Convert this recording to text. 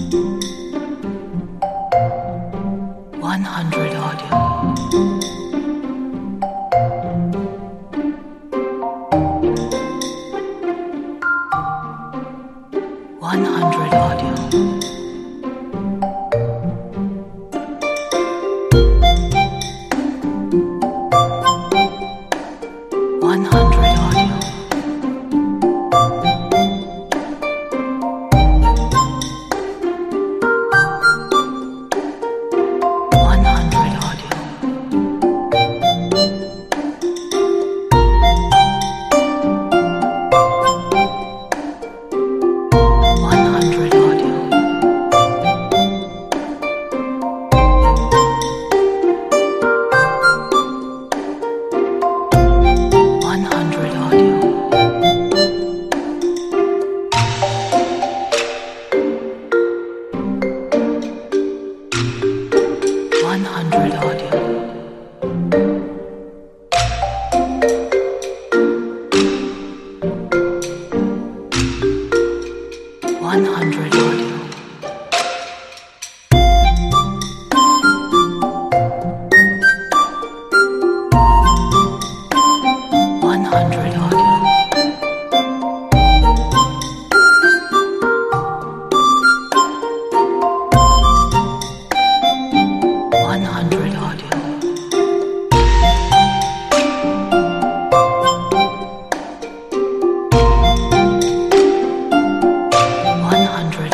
100 audio. 100 audio. 100 audio. 100 audio. 100 audio. 100 audio. 100 audio. 100 audio. 100 audio. 100 audio. 100